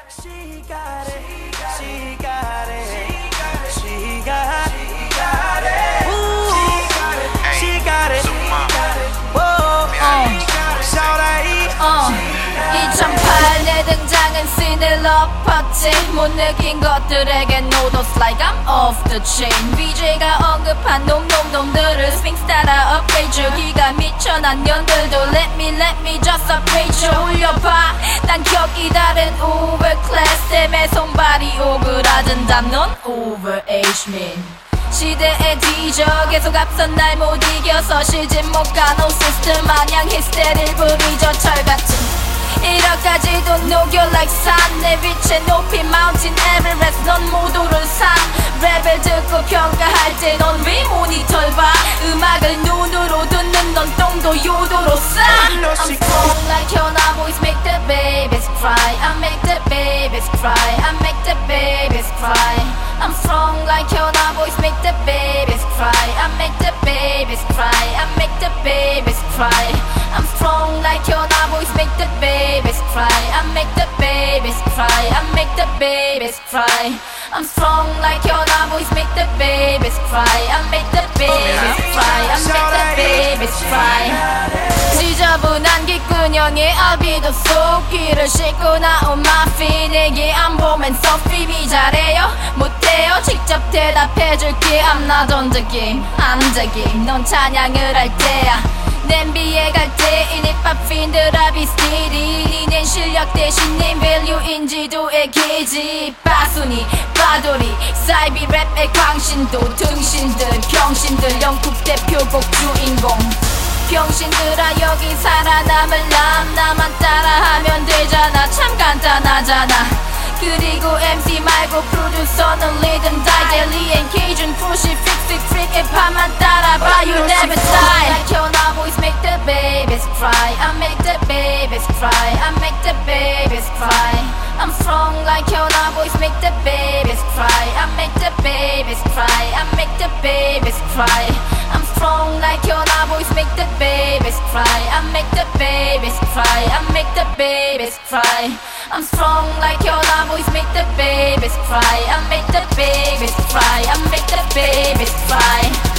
She got it, she got it, she got it, ooh, she got it, whoa, shout out, 2008 내 등장은 씬을 엎었지 못 느낀 것들에게 no those like I'm off the chain BJ가 언급한 놈놈놈들을 스핑스 따라 업그레이드 주기가 미쳐 난 년들도 let me just upgrade you 올려봐 난 격이 다른 overclass 때문에 손발이 오그라든 담넌 overage man 시대에 뒤져 계속 앞선 날 못 이겨서 실진 못 가 no system 마냥 히스테리를 부리죠 철같은 1억까지도 녹여 like 산 내 빛의 높이 mountain everest 넌 모두를 산 랩을 듣고 평가할 때 넌 왜 모니터를 봐 음악을 눈으로 듣는 넌 똥도 요도로 싸 I'm strong like 현아 boys make the babies cry I make the babies cry I make the babies cry I'm strong like 현아 boys make the babies cry I make the babies cry I make the babies cry I'm strong like 현아 boys make the babies cry I make the babies cry I make the babies cry I'm strong like 현아 boys make the babies cry I make the babies cry I make the babies cry 지저분한 귓근형에 아비도 속 귀를 씻고 나온 마피 내게 안 보면서 피비 잘해요 못해요 직접 대답해줄게 I'm not on the game I'm the game 넌 찬양을 할 때야 냄비에 갈 때 이니밥 핀드라 비스티리 니넨 실력 대신 네 밸류인지도의 기지 빠순이 빠돌이 사이비 랩의 광신도 등신들 병신들 영국 대표곡 주인공 병신들아 여기 살아남을람 나만 따라하면 되잖아 참 간단하잖아 그리고 MC 말고 프로듀서는 리듬 die Daily and Cajun Cruise freak 힙합만 따라봐 You never die Like 현아 boys make the babies cry I make the babies cry I make the babies cry I'm strong like 현아 boys make the babies cry I make the babies cry I make the babies cry I'm strong like 현아 boys make the babies cry I make the babies cry I make the babies cry I'm strong like 현아 boys make the babies cry I make the babies cry I make the babies cry